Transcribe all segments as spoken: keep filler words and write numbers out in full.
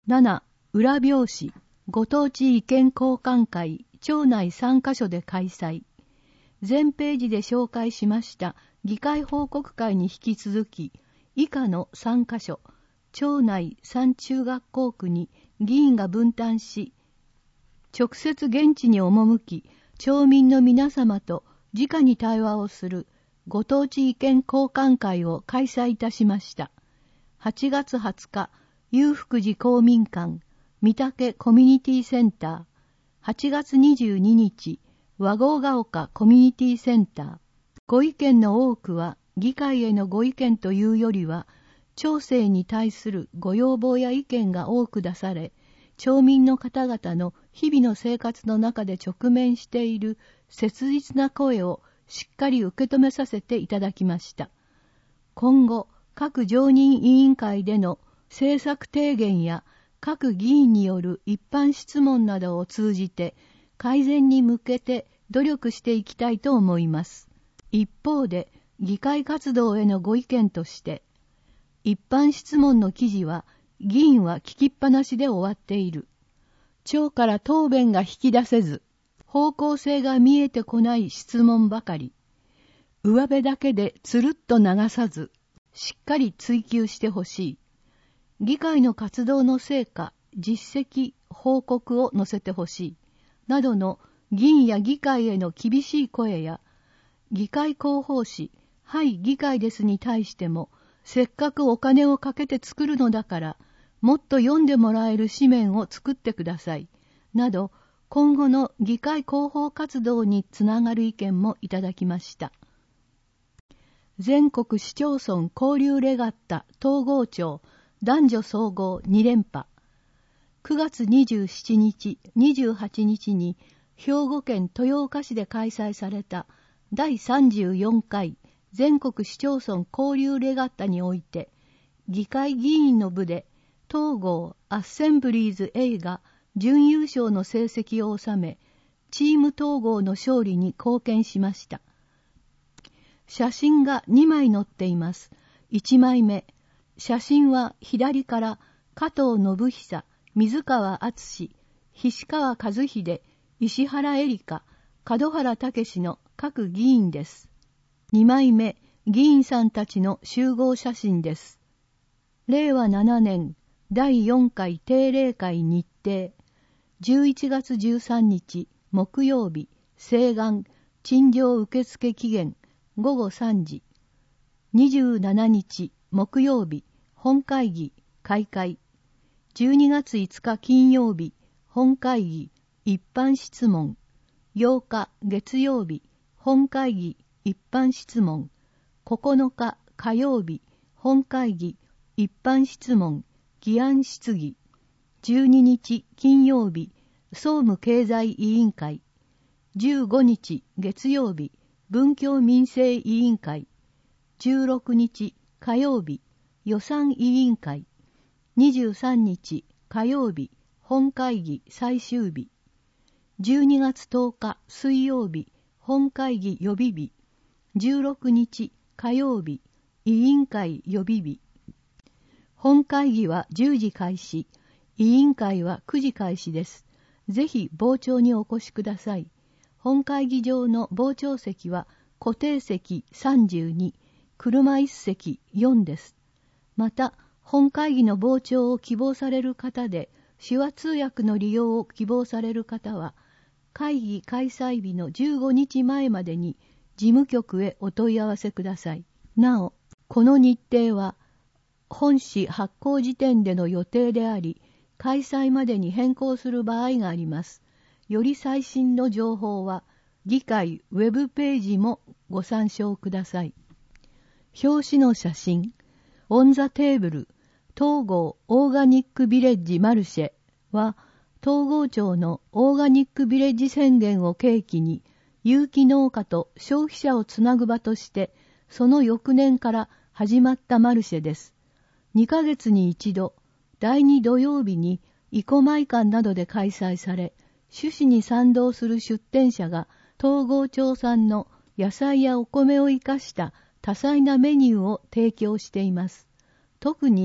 なな、裏表紙、ご当地意見交換会、町内さんカ所で開催。全ページで紹介しました議会報告会に引き続き、以下のさんカ所、町内さん中学校区に議員が分担し、直接現地に赴き、町民の皆様と直に対話をするご当地意見交換会を開催いたしました。はちがつはつか、裕福寺公民館、御嶽コミュニティセンター。はちがつにじゅうににち、和合ヶ丘コミュニティセンター。ご意見の多くは、議会へのご意見というよりは、町政に対するご要望や意見が多く出され、町民の方々の日々の生活の中で直面している切実な声をしっかり受け止めさせていただきました。今後、各常任委員会での政策提言や各議員による一般質問などを通じて改善に向けて努力していきたいと思います。一方で、議会活動へのご意見として、一般質問の記事は議員は聞きっぱなしで終わっている。町から答弁が引き出せず、方向性が見えてこない質問ばかり。上辺だけでつるっと流さず、しっかり追求してほしい。議会の活動の成果、実績、報告を載せてほしい。などの議員や議会への厳しい声や、議会広報誌、はい議会ですに対しても、せっかくお金をかけて作るのだから、もっと読んでもらえる紙面を作ってください。など、今後の議会広報活動につながる意見もいただきました。全国市町村交流レガッタ東郷町男女総合に連覇。くがつにじゅうしちにち、にじゅうはちにちに兵庫県豊岡市で開催されただいさんじゅうよんかい全国市町村交流レガッタにおいて、議会議員の部で東郷アッセンブリーズ A が準優勝の成績を収め、チーム東郷の勝利に貢献しました。写真がにまい載っています。いちまいめ。写真は左から加藤信久、水川敦、菱川和秀、石原エリカ、門原武の各議員です。にまいめ。議員さんたちの集合写真です。れいわななねんだいよんかい定例会日程。じゅういちがつじゅうさんにち木曜日、請願、陳情受付期限、ごごさんじ。にじゅうしちにち木曜日、本会議、開会。じゅうにがついつか金曜日、本会議、一般質問。ようか月曜日、本会議、一般質問。ここのか火曜日、本会議、一般質問、議案質疑。じゅうににち金曜日、総務経済委員会。じゅうごにち月曜日、文教民生委員会。じゅうろくにち火曜日、予算委員会。にじゅうさんにち火曜日、本会議最終日。じゅうにがつとおか水曜日、本会議予備日。じゅうろくにち火曜日、委員会予備日。本会議はじゅうじ開始、委員会はくじ開始です。ぜひ傍聴にお越しください。本会議場の傍聴席は固定席さんじゅうに、車椅子席よんです。また、本会議の傍聴を希望される方で、手話通訳の利用を希望される方は、会議開催日のじゅうごにちまえまでに事務局へお問い合わせください。なお、この日程は、本誌発行時点での予定であり、開催までに変更する場合があります。より最新の情報は、議会ウェブページもご参照ください。表紙の写真、オンザテーブル、東郷オーガニックビレッジマルシェは、東郷町のオーガニックビレッジ宣言を契機に、有機農家と消費者をつなぐ場として、その翌年から始まったマルシェです。にかげつに一度、だいに土曜日に生米館などで開催され、趣旨に賛同する出店者が東郷町産の野菜やお米を生かした多彩なメニューを提供しています。特に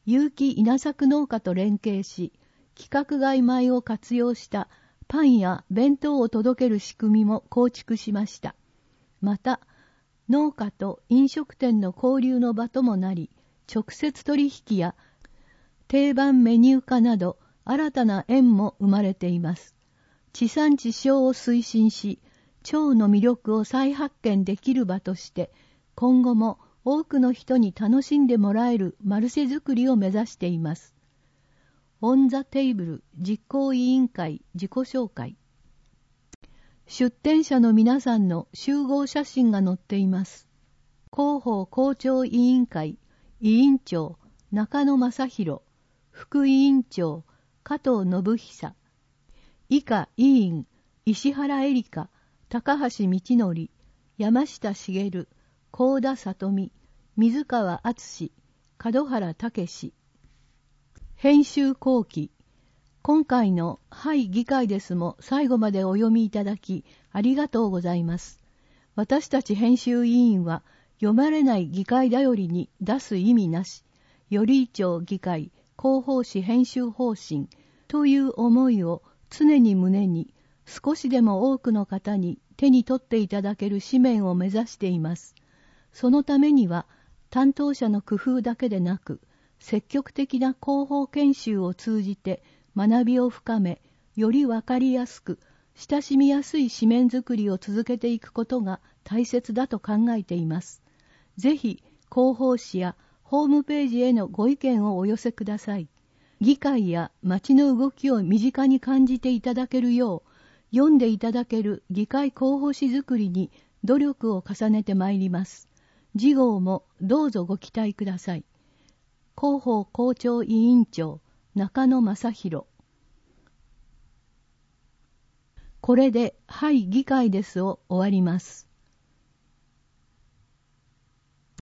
有機稲作農家と連携し、規格外米を活用したパンや弁当を届ける仕組みも構築しました。また、農家と飲食店の交流の場ともなり、直接取引や定番メニュー化など新たな縁も生まれています。地産地消を推進し、町の魅力を再発見できる場として、今後も多くの人に楽しんでもらえるマルシェ作りを目指しています。オンザテーブル実行委員会自己紹介。出展者の皆さんの集合写真が載っています。広報校長委員会委員長中野正弘、副委員長加藤信久、以下委員石原恵里香、高橋道則、山下茂、幸田里美、水川敦、門原武。編集後期。今回のはい議会ですも最後までお読みいただきありがとうございます。私たち編集委員は読まれない議会だよりに出す意味なし、より町議会広報誌編集方針という思いを常に胸に少しでも多くの方に手に取っていただける紙面を目指しています。そのためには担当者の工夫だけでなく、積極的な広報研修を通じて学びを深め、よりわかりやすく、親しみやすい紙面作りを続けていくことが大切だと考えています。ぜひ、広報誌やホームページへのご意見をお寄せください。議会や町の動きを身近に感じていただけるよう、読んでいただける議会広報誌作りに努力を重ねてまいります。次号もどうぞご期待ください。広報校長委員長中野正弘。これではい議会ですを終わります。